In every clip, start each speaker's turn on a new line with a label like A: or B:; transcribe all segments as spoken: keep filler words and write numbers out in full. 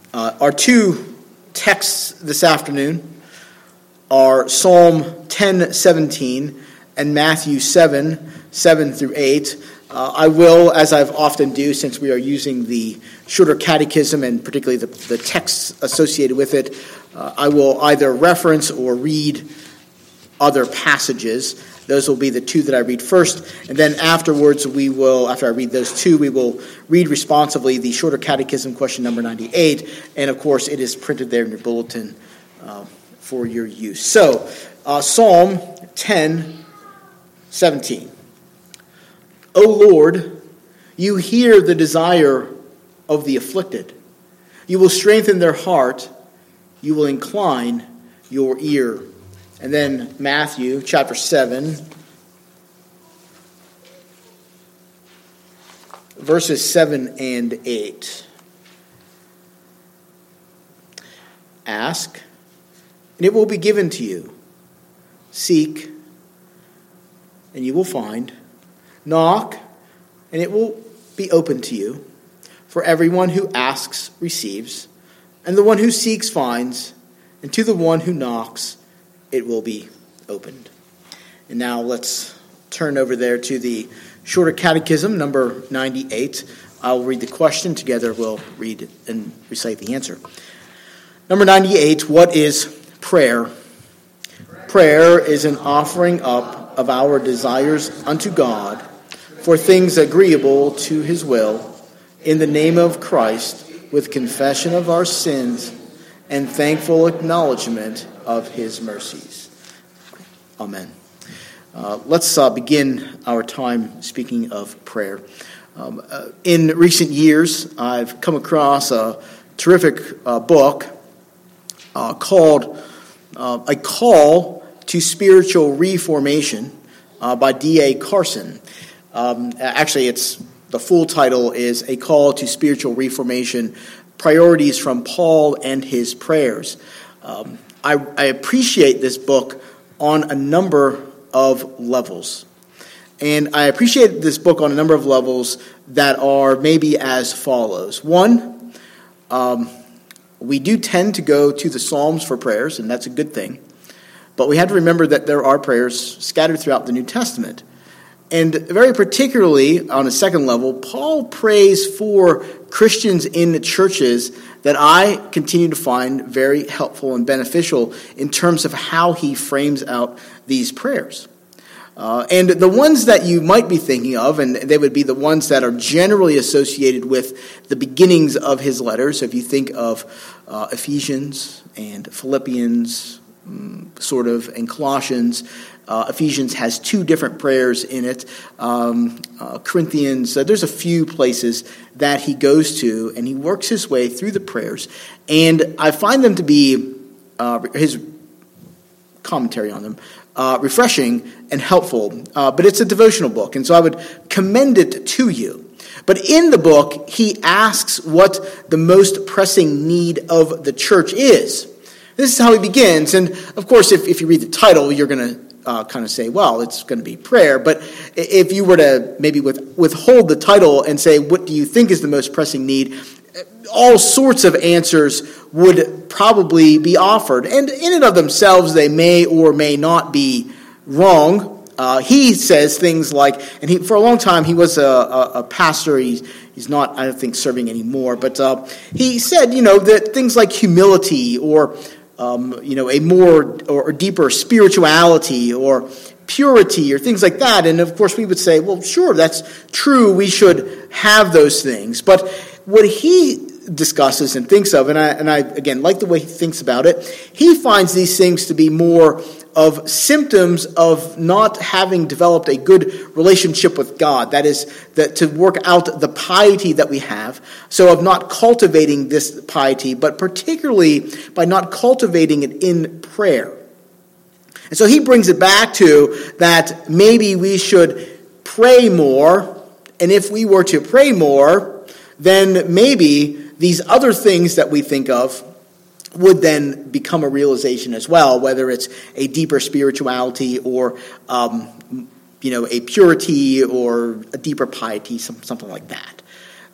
A: Uh, our two texts this afternoon are Psalm ten seventeen and Matthew seven, seven through eight. Uh, I will, as I've often do, since we are using the shorter catechism and particularly the, the texts associated with it, uh, I will either reference or read other passages. Those will be the two that I read first, and then afterwards we will, after I read those two, we will read responsively the shorter catechism question number ninety-eight, and of course it is printed there in your bulletin uh, for your use. So, uh, Psalm ten seventeen. O Lord, you hear the desire of the afflicted. You will strengthen their heart. You will incline your ear. And then Matthew chapter seven, verses seven and eight. Ask, and it will be given to you. Seek, and you will find. Knock, and it will be open to you. For everyone who asks receives, and the one who seeks finds, and to the one who knocks it will be opened. And now let's turn over there to the shorter catechism, number ninety-eight. I'll read the question. Together we'll read and recite the answer. Number ninety-eight, what is prayer? Prayer is an offering up of our desires unto God for things agreeable to his will, in the name of Christ, with confession of our sins and thankful acknowledgement of his mercies. Amen. Uh, let's uh, begin our time speaking of prayer. Um, uh, in recent years, I've come across a terrific uh, book uh, called uh, A Call to Spiritual Reformation uh, by D A Carson. Um, actually, it's the full title is A Call to Spiritual Reformation, Priorities from Paul and His Prayers. Um, I, I appreciate this book on a number of levels. And I appreciate this book on a number of levels that are maybe as follows. One, um, we do tend to go to the Psalms for prayers, and that's a good thing. But we have to remember that there are prayers scattered throughout the New Testament. And very particularly, on a second level, Paul prays for Christians in churches that I continue to find very helpful and beneficial in terms of how he frames out these prayers. Uh, and the ones that you might be thinking of, and they would be the ones that are generally associated with the beginnings of his letters. If you think of uh, Ephesians and Philippians, um, sort of, and Colossians, Uh, Ephesians has two different prayers in it. Um, uh, Corinthians, uh, there's a few places that he goes to, and he works his way through the prayers. And I find them to be, uh, his commentary on them, uh, refreshing and helpful. Uh, but it's a devotional book, and so I would commend it to you. But in the book, he asks what the most pressing need of the church is. This is how he begins. And, of course, if, if you read the title, you're going to Uh, kind of say, well, it's going to be prayer. But if you were to maybe with, withhold the title and say, what do you think is the most pressing need? All sorts of answers would probably be offered. And in and of themselves, they may or may not be wrong. Uh, he says things like, and he for a long time, he was a, a, a pastor. He's, he's not, I don't think, serving anymore. But uh, he said, you know, that things like humility or Um, you know, a more or deeper spirituality or purity or things like that. And of course we would say, well, sure, that's true. We should have those things. But what he discusses and thinks of, and I, and I again, like the way he thinks about it, he finds these things to be more of symptoms of not having developed a good relationship with God. That is, that to work out the piety that we have. So of not cultivating this piety, but particularly by not cultivating it in prayer. And so he brings it back to that maybe we should pray more. And if we were to pray more, then maybe these other things that we think of would then become a realization as well, whether it's a deeper spirituality or, um, you know, a purity or a deeper piety, some, something like that.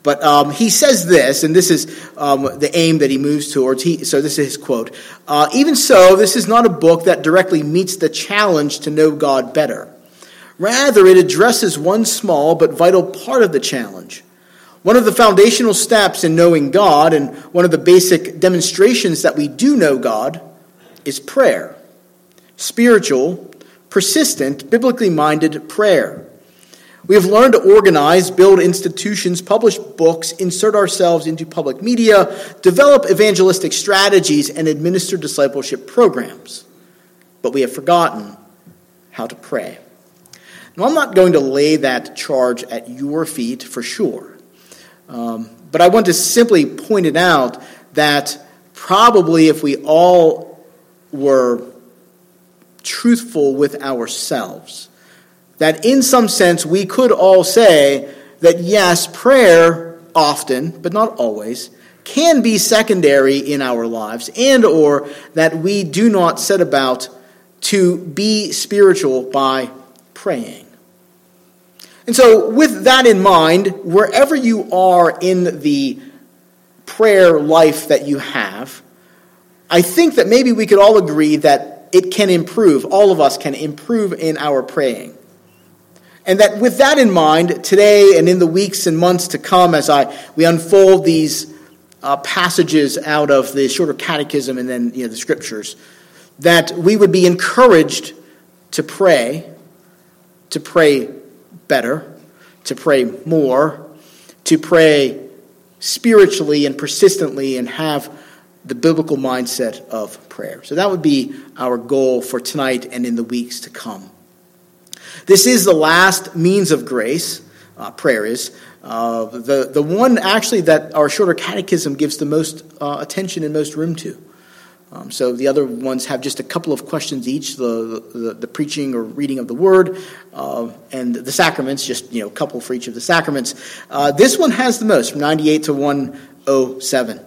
A: But um, he says this, and this is um, the aim that he moves towards. He, so this is his quote. Uh, Even so, this is not a book that directly meets the challenge to know God better. Rather, it addresses one small but vital part of the challenge. One of the foundational steps in knowing God, and one of the basic demonstrations that we do know God, is prayer. Spiritual, persistent, biblically minded prayer. We have learned to organize, build institutions, publish books, insert ourselves into public media, develop evangelistic strategies, and administer discipleship programs. But we have forgotten how to pray. Now, I'm not going to lay that charge at your feet for sure. Um, but I want to simply point it out that probably if we all were truthful with ourselves, that in some sense we could all say that yes, prayer often, but not always, can be secondary in our lives, and or that we do not set about to be spiritual by praying. And so with that in mind, wherever you are in the prayer life that you have, I think that maybe we could all agree that it can improve. All of us can improve in our praying. And that with that in mind, today and in the weeks and months to come, as I we unfold these uh, passages out of the Shorter Catechism and then you know the Scriptures, that we would be encouraged to pray, to pray better, to pray more, to pray spiritually and persistently and have the biblical mindset of prayer. So that would be our goal for tonight and in the weeks to come. This is the last means of grace, uh, prayer is, uh, the, the one actually that our Shorter Catechism gives the most uh, attention and most room to. Um, so the other ones have just a couple of questions each, the the, the preaching or reading of the word, uh, and the sacraments, just you know, a couple for each of the sacraments. Uh, this one has the most, from ninety-eight to one oh seven.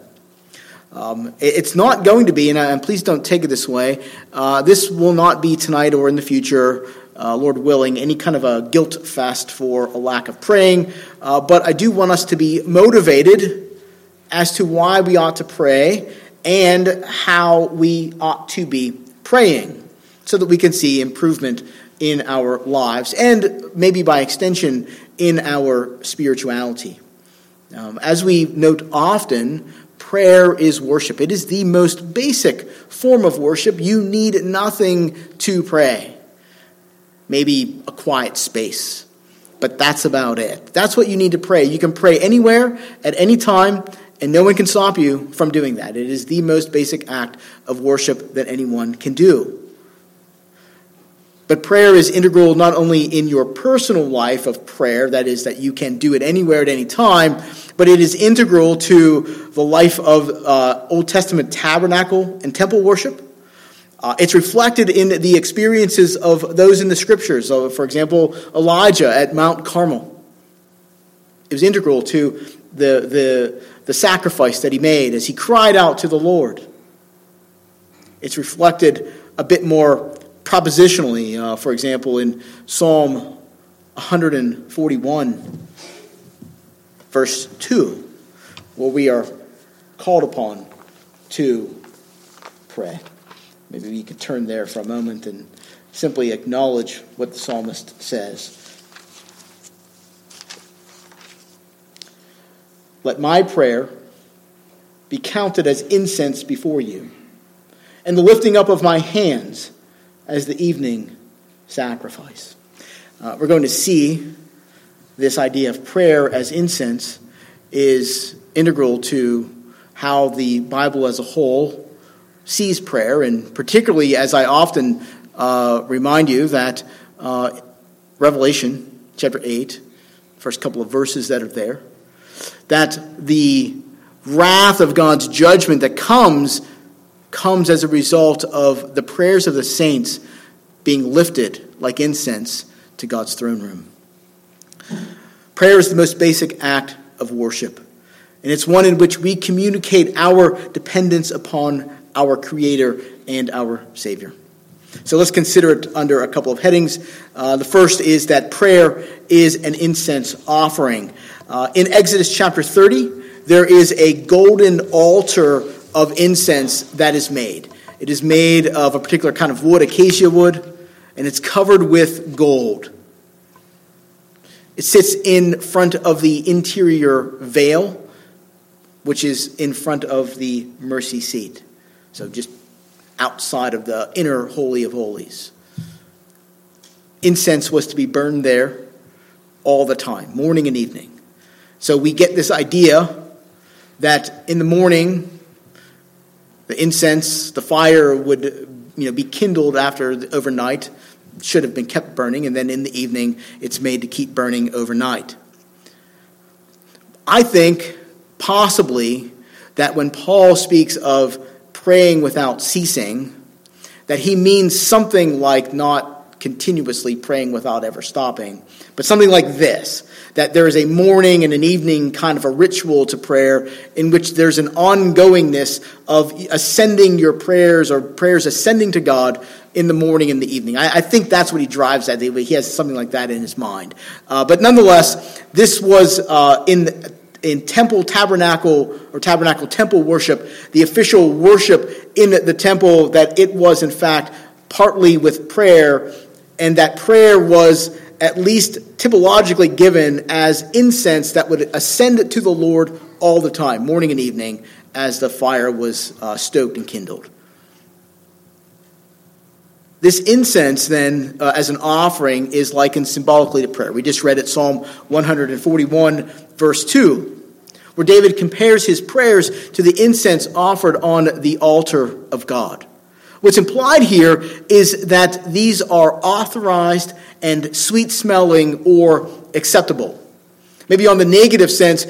A: Um, it, it's not going to be, and, and please don't take it this way, uh, this will not be tonight or in the future, uh, Lord willing, any kind of a guilt fest for a lack of praying, uh, but I do want us to be motivated as to why we ought to pray, and how we ought to be praying so that we can see improvement in our lives and maybe by extension in our spirituality. Um, as we note often, prayer is worship. It is the most basic form of worship. You need nothing to pray. Maybe a quiet space, but that's about it. That's what you need to pray. You can pray anywhere, at any time, and no one can stop you from doing that. It is the most basic act of worship that anyone can do. But prayer is integral not only in your personal life of prayer, that is, that you can do it anywhere at any time, but it is integral to the life of uh, Old Testament tabernacle and temple worship. Uh, it's reflected in the experiences of those in the Scriptures. So, for example, Elijah at Mount Carmel. It was integral to the the the sacrifice that he made as he cried out to the Lord. It's reflected a bit more propositionally, uh, for example, in Psalm one forty-one, verse two, where we are called upon to pray. Maybe we could turn there for a moment and simply acknowledge what the psalmist says. Let my prayer be counted as incense before you, and the lifting up of my hands as the evening sacrifice. Uh, we're going to see this idea of prayer as incense is integral to how the Bible as a whole sees prayer, and particularly as I often uh, remind you that uh, Revelation chapter eight, first couple of verses that are there, that the wrath of God's judgment that comes, comes as a result of the prayers of the saints being lifted like incense to God's throne room. Prayer is the most basic act of worship, and it's one in which we communicate our dependence upon our Creator and our Savior. So let's consider it under a couple of headings. Uh, the first is that prayer is an incense offering. Uh, in Exodus chapter thirty, there is a golden altar of incense that is made. It is made of a particular kind of wood, acacia wood, and it's covered with gold. It sits in front of the interior veil, which is in front of the mercy seat. So just outside of the inner Holy of Holies. Incense was to be burned there all the time, morning and evening. So we get this idea that in the morning, the incense, the fire would, you know, be kindled after the, overnight, should have been kept burning, and then in the evening, it's made to keep burning overnight. I think possibly that when Paul speaks of praying without ceasing, that he means something like not continuously praying without ever stopping, but something like this, that there is a morning and an evening kind of a ritual to prayer in which there's an ongoingness of ascending your prayers or prayers ascending to God in the morning and the evening. I, I think that's what he drives at. He has something like that in his mind. Uh, but nonetheless, this was uh, in in temple tabernacle or tabernacle temple worship, the official worship in the temple, that it was in fact partly with prayer, and that prayer was at least typologically given as incense that would ascend to the Lord all the time, morning and evening, as the fire was uh, stoked and kindled. This incense, then, uh, as an offering, is likened symbolically to prayer. We just read it, Psalm one forty-one, verse two, where David compares his prayers to the incense offered on the altar of God. What's implied here is that these are authorized and sweet-smelling or acceptable. Maybe on the negative sense,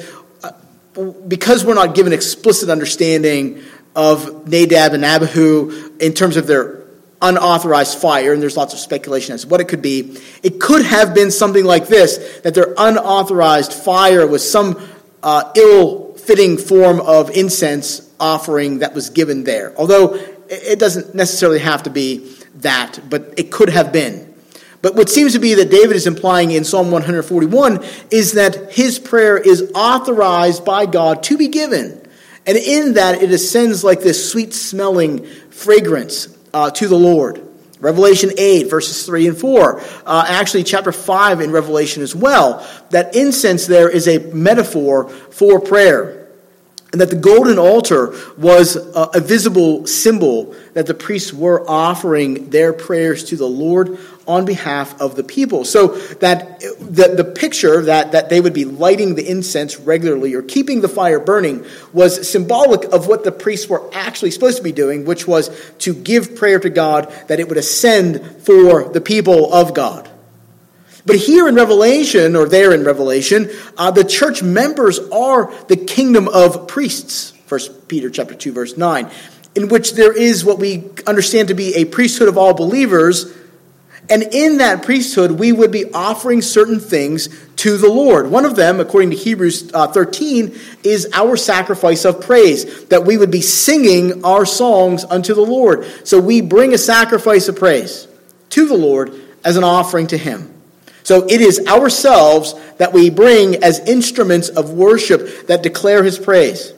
A: because we're not given explicit understanding of Nadab and Abihu in terms of their unauthorized fire, and there's lots of speculation as to what it could be, it could have been something like this, that their unauthorized fire was some uh, ill-fitting form of incense offering that was given there. Although it doesn't necessarily have to be that, but it could have been. But what seems to be that David is implying in Psalm one forty-one is that his prayer is authorized by God to be given. And in that, it ascends like this sweet-smelling fragrance uh, to the Lord. Revelation eight, verses three and four. Uh, actually, chapter five in Revelation as well. That incense there is a metaphor for prayer. And that the golden altar was a, a visible symbol that the priests were offering their prayers to the Lord on behalf of the people. So that the, the picture that, that they would be lighting the incense regularly or keeping the fire burning was symbolic of what the priests were actually supposed to be doing, which was to give prayer to God, that it would ascend for the people of God. But here in Revelation, or there in Revelation, uh, the church members are the kingdom of priests. First Peter chapter two, verse nine, in which there is what we understand to be a priesthood of all believers. And in that priesthood, we would be offering certain things to the Lord. One of them, according to Hebrews uh, thirteen, is our sacrifice of praise, that we would be singing our songs unto the Lord. So we bring a sacrifice of praise to the Lord as an offering to him. So it is ourselves that we bring as instruments of worship that declare his praise.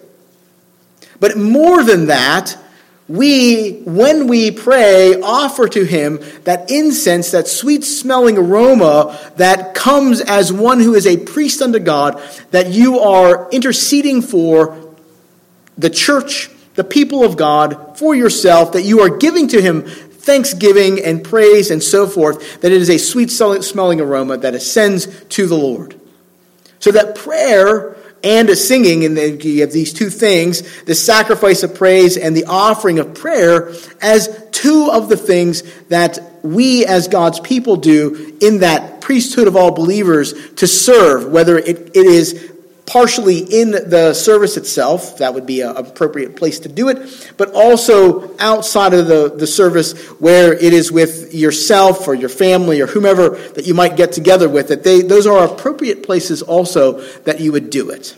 A: But more than that, we, when we pray, offer to him that incense, that sweet-smelling aroma that comes as one who is a priest unto God, that you are interceding for the church, the people of God, for yourself, that you are giving to him thanksgiving and praise and so forth, that it is a sweet-smelling aroma that ascends to the Lord. So that prayer and a singing, and you have these two things, the sacrifice of praise and the offering of prayer, as two of the things that we as God's people do in that priesthood of all believers to serve, whether it, it is partially in the service itself, that would be an appropriate place to do it, but also outside of the, the service where it is with yourself or your family or whomever that you might get together with it. They, those are appropriate places also that you would do it.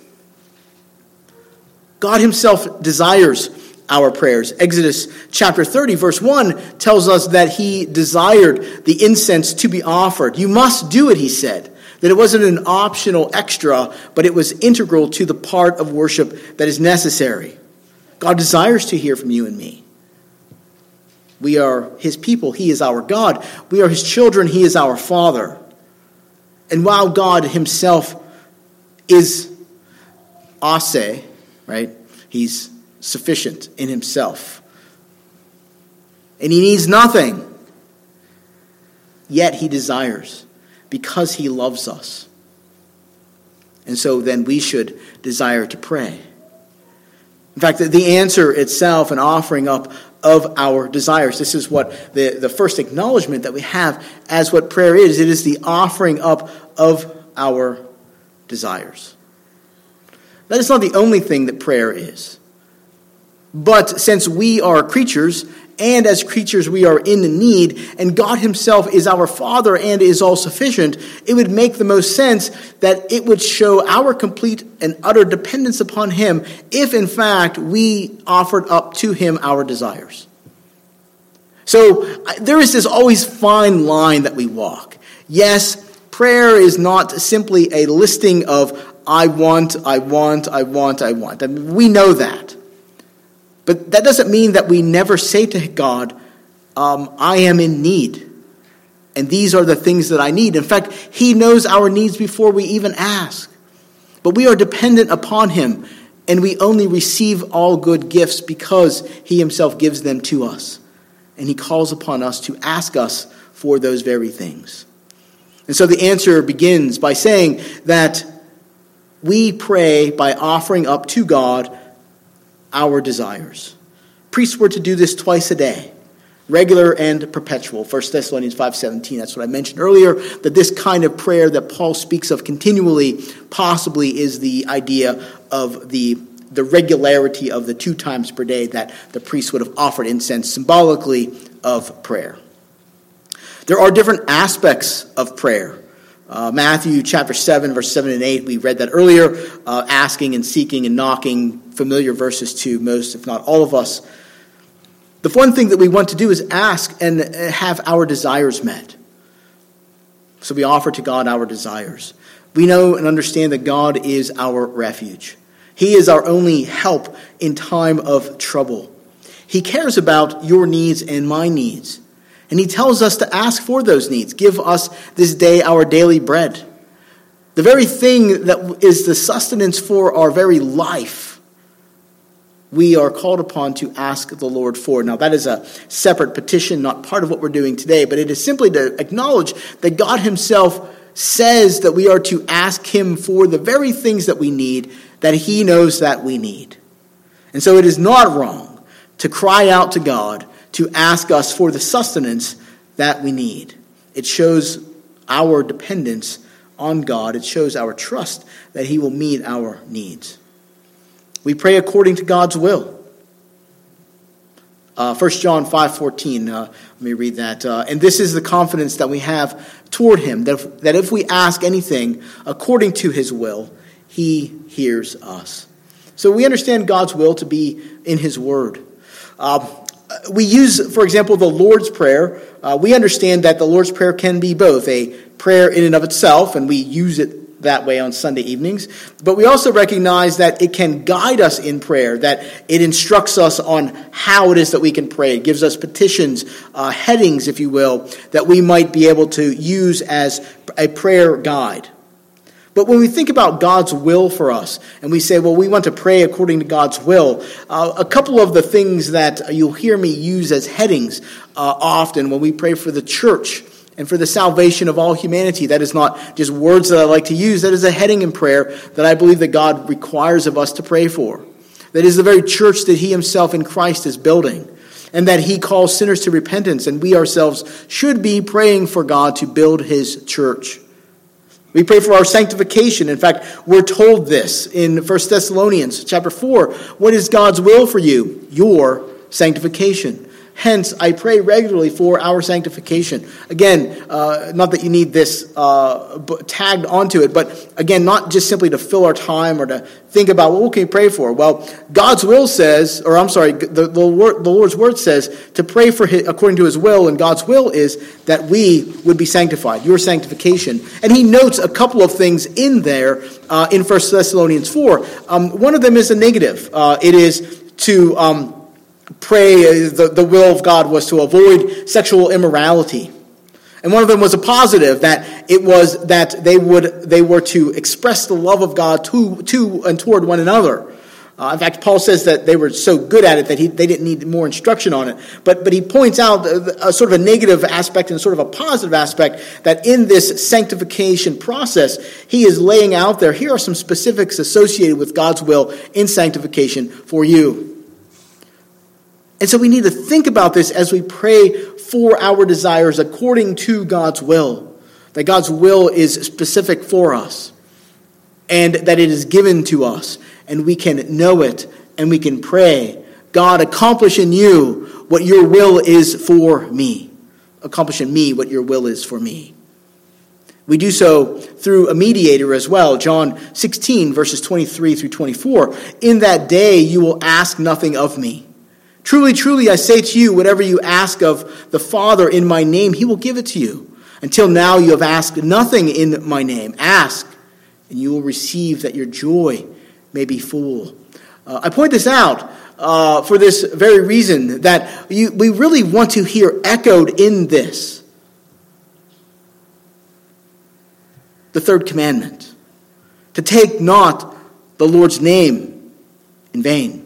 A: God himself desires our prayers. Exodus chapter thirty, verse one tells us that he desired the incense to be offered. You must do it, he said. That it wasn't an optional extra, but it was integral to the part of worship that is necessary. God desires to hear from you and me. We are his people. He is our God. We are his children. He is our Father. And while God himself is ase, right? He's sufficient in himself. And he needs nothing. Yet he desires, because he loves us. And so then we should desire to pray. In fact, the answer itself, an offering up of our desires. This is what the, the first acknowledgement that we have as what prayer is. It is the offering up of our desires. That is not the only thing that prayer is. But since we are creatures, and as creatures we are in need, and God himself is our Father and is all sufficient, it would make the most sense that it would show our complete and utter dependence upon him if in fact we offered up to him our desires. So there is this always fine line that we walk. Yes, prayer is not simply a listing of I want, I want, I want, I want. I mean, we know that. But that doesn't mean that we never say to God, um, I am in need. And these are the things that I need. In fact, he knows our needs before we even ask. But we are dependent upon him. And we only receive all good gifts because he himself gives them to us. And he calls upon us to ask us for those very things. And so the answer begins by saying that we pray by offering up to God our desires. Priests were to do this twice a day, regular and perpetual. First Thessalonians five seventeen, that's what I mentioned earlier, that this kind of prayer that Paul speaks of continually possibly is the idea of the, the regularity of the two times per day that the priests would have offered incense symbolically of prayer. There are different aspects of prayer. Uh, Matthew chapter seven, verse seven and eight, we read that earlier, uh, asking and seeking and knocking, familiar verses to most, if not all of us. The one thing that we want to do is ask and have our desires met. So we offer to God our desires. We know and understand that God is our refuge. He is our only help in time of trouble. He cares about your needs and my needs. And he tells us to ask for those needs. Give us this day our daily bread. The very thing that is the sustenance for our very life, we are called upon to ask the Lord for. Now that is a separate petition, not part of what we're doing today, but it is simply to acknowledge that God himself says that we are to ask him for the very things that we need, that he knows that we need. And so it is not wrong to cry out to God to ask us for the sustenance that we need. It shows our dependence on God. It shows our trust that he will meet our needs. We pray according to God's will. Uh, First John five fourteen, uh, let me read that. Uh, and this is the confidence that we have toward him, that if, that if we ask anything according to his will, he hears us. So we understand God's will to be in his word. Uh, We use, for example, the Lord's Prayer. Uh, we understand that the Lord's Prayer can be both a prayer in and of itself, and we use it that way on Sunday evenings. But we also recognize that it can guide us in prayer, that it instructs us on how it is that we can pray. It gives us petitions, uh, headings, if you will, that we might be able to use as a prayer guide. But when we think about God's will for us, and we say, well, we want to pray according to God's will, uh, a couple of the things that you'll hear me use as headings uh, often when we pray for the church and for the salvation of all humanity. That is not just words that I like to use. That is a heading in prayer that I believe that God requires of us to pray for. That is the very church that he himself in Christ is building, and that he calls sinners to repentance, and we ourselves should be praying for God to build his church. We pray for our sanctification. In fact, we're told this in First Thessalonians chapter four. What is God's will for you? Your sanctification. Hence, I pray regularly for our sanctification. Again, uh, not that you need this uh, tagged onto it, but again, not just simply to fill our time or to think about, well, what can we pray for? Well, God's will says, or I'm sorry, the, the, word, the Lord's word says to pray for his, according to his will, and God's will is that we would be sanctified, your sanctification. And he notes a couple of things in there uh, in First Thessalonians four. Um, one of them is a negative. Uh, it is to um, pray, the, the will of God was to avoid sexual immorality. And one of them was a positive, that it was that they would they were to express the love of God to, to and toward one another. Uh, in fact, Paul says that they were so good at it that he, they didn't need more instruction on it. But but he points out a, a sort of a negative aspect and sort of a positive aspect, that in this sanctification process, he is laying out there, here are some specifics associated with God's will in sanctification for you. And so we need to think about this as we pray for our desires according to God's will. That God's will is specific for us, and that it is given to us, and we can know it, and we can pray, God, accomplish in you what your will is for me. Accomplish in me what your will is for me. We do so through a mediator as well. John sixteen, verses twenty-three through twenty-four. In that day you will ask nothing of me. Truly, truly, I say to you, whatever you ask of the Father in my name, he will give it to you. Until now you have asked nothing in my name. Ask, and you will receive, that your joy may be full. Uh, I point this out uh, for this very reason, that you, we really want to hear echoed in this the third commandment, to take not the Lord's name in vain.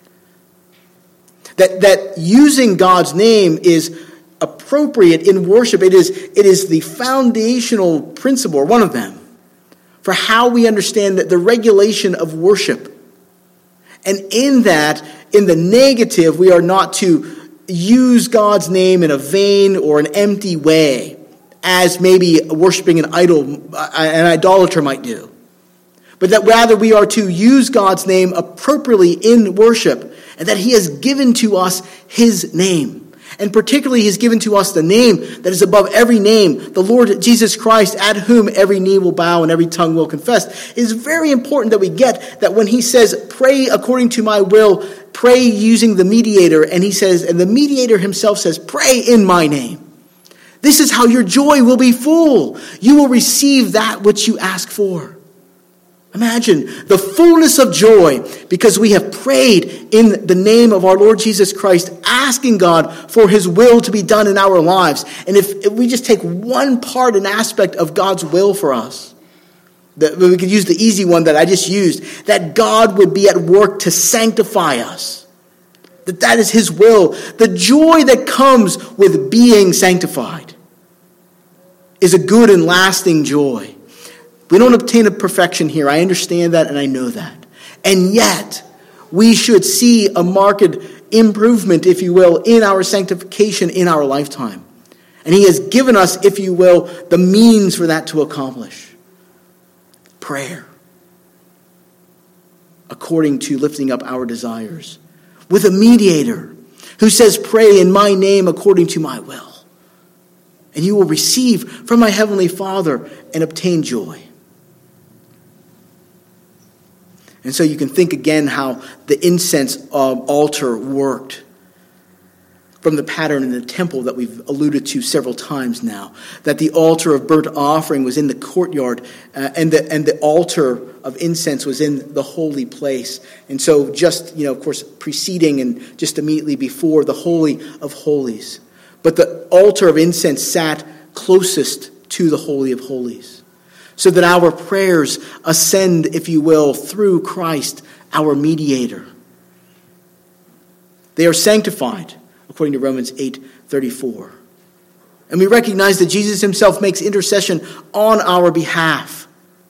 A: That that using God's name is appropriate in worship. It is, it is the foundational principle, or one of them, for how we understand that the regulation of worship. And in that, in the negative, we are not to use God's name in a vain or an empty way, as maybe worshiping an idol, an idolater might do. But that rather we are to use God's name appropriately in worship, and that he has given to us his name. And particularly he's given to us the name that is above every name, the Lord Jesus Christ, at whom every knee will bow and every tongue will confess. It is very important that we get that when he says, pray according to my will, pray using the mediator, and he says, and the mediator himself says, pray in my name. This is how your joy will be full. You will receive that which you ask for. Imagine the fullness of joy because we have prayed in the name of our Lord Jesus Christ, asking God for his will to be done in our lives. And if, if we just take one part and aspect of God's will for us, that we could use the easy one that I just used, that God would be at work to sanctify us. That that is his will. The joy that comes with being sanctified is a good and lasting joy. We don't obtain a perfection here. I understand that and I know that. And yet, we should see a marked improvement, if you will, in our sanctification in our lifetime. And he has given us, if you will, the means for that to accomplish. Prayer. According to lifting up our desires. With a mediator who says, pray in my name according to my will. And you will receive from my heavenly Father and obtain joy. And so you can think again how the incense um, altar worked from the pattern in the temple that we've alluded to several times now. That the altar of burnt offering was in the courtyard uh, and, the, and the altar of incense was in the holy place. And so just, you know, of course, preceding and just immediately before the Holy of Holies. But the altar of incense sat closest to the Holy of Holies. So that our prayers ascend, if you will, through Christ, our mediator. They are sanctified, according to Romans eight thirty-four. And we recognize that Jesus himself makes intercession on our behalf.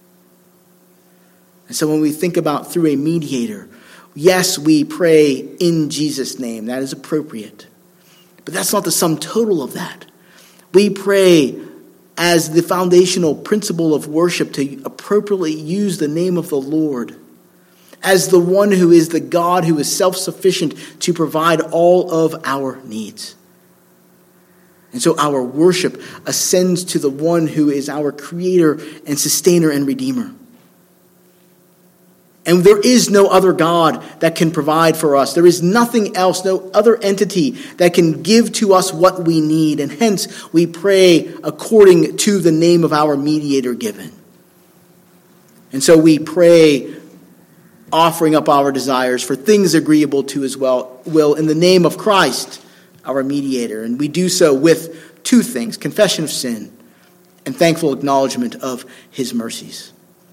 A: And so when we think about through a mediator, yes, we pray in Jesus' name. That is appropriate. But that's not the sum total of that. We pray as the foundational principle of worship to appropriately use the name of the Lord. as the one who is the God who is self-sufficient to provide all of our needs. And so our worship ascends to the one who is our creator and sustainer and redeemer. And there is no other God that can provide for us. There is nothing else, no other entity that can give to us what we need. And hence we pray according to the name of our mediator given. And so we pray, offering up our desires for things agreeable to his will, will in the name of Christ, our mediator. And we do so with two things: confession of sin and thankful acknowledgement of his mercies.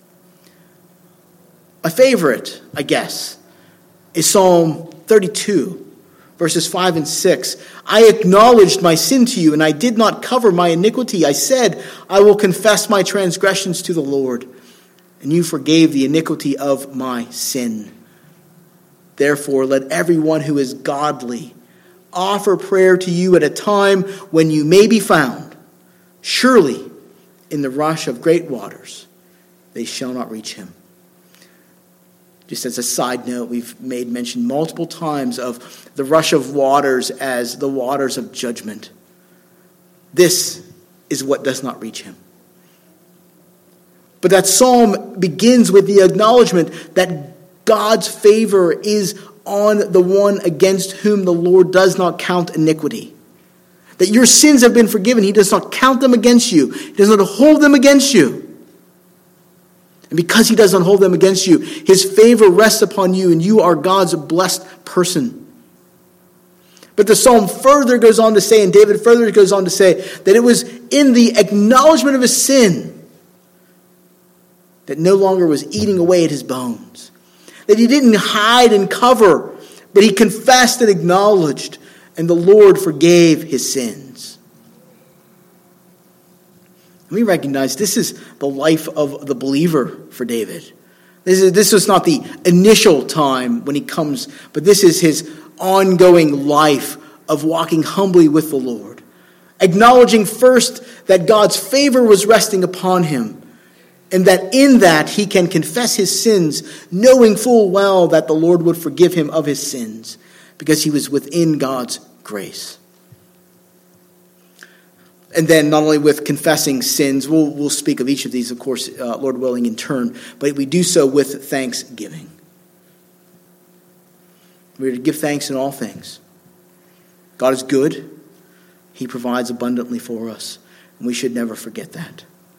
A: My favorite, I guess, is Psalm thirty-two, verses five and six. I acknowledged my sin to you, and I did not cover my iniquity. I said, I will confess my transgressions to the Lord, and you forgave the iniquity of my sin. Therefore, let everyone who is godly offer prayer to you at a time when you may be found. Surely, in the rush of great waters, they shall not reach him. Just as a side note, we've made mention multiple times of the rush of waters as the waters of judgment. This is what does not reach him. But that psalm begins with the acknowledgement that God's favor is on the one against whom the Lord does not count iniquity. That your sins have been forgiven. He does not count them against you. He does not hold them against you. And because he does not hold them against you, his favor rests upon you, and you are God's blessed person. But the psalm further goes on to say, and David further goes on to say, that it was in the acknowledgement of his sin that no longer was eating away at his bones. That he didn't hide and cover, but he confessed and acknowledged, and the Lord forgave his sins. We recognize this is the life of the believer for David. This is this was not the initial time when he comes, but this is his ongoing life of walking humbly with the Lord. Acknowledging first that God's favor was resting upon him, and that in that he can confess his sins, knowing full well that the Lord would forgive him of his sins, because he was within God's grace. And then not only with confessing sins, we'll, we'll speak of each of these, of course, uh, Lord willing, in turn, but we do so with thanksgiving. We're to give thanks in all things. God is good. He provides abundantly for us, and we should never forget that.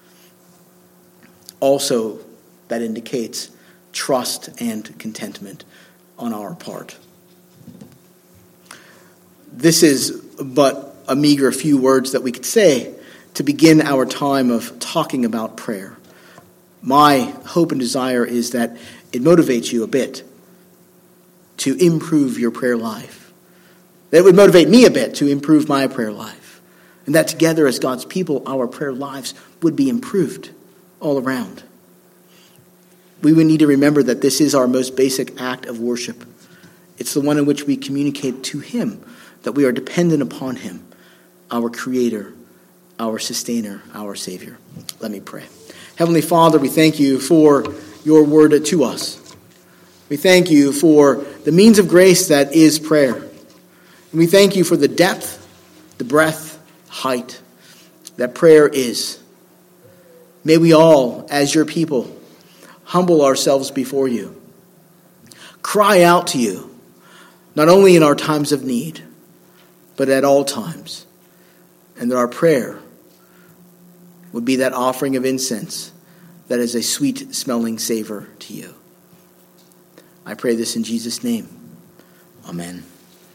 A: Also, that indicates trust and contentment on our part. This is but a meager few words that we could say to begin our time of talking about prayer. My hope and desire is that it motivates you a bit to improve your prayer life. That it would motivate me a bit to improve my prayer life. And that together as God's people, our prayer lives would be improved all around. We would need to remember that this is our most basic act of worship. It's the one in which we communicate to him that we are dependent upon him, our Creator, our Sustainer, our Savior. Let me pray. Heavenly Father, we thank you for your word to us. We thank you for the means of grace that is prayer. And we thank you for the depth, the breadth, height that prayer is. May we all, as your people, humble ourselves before you. Cry out to you, not only in our times of need, but at all times. And that our prayer would be that offering of incense that is a sweet-smelling savor to you. I pray this in Jesus' name. Amen.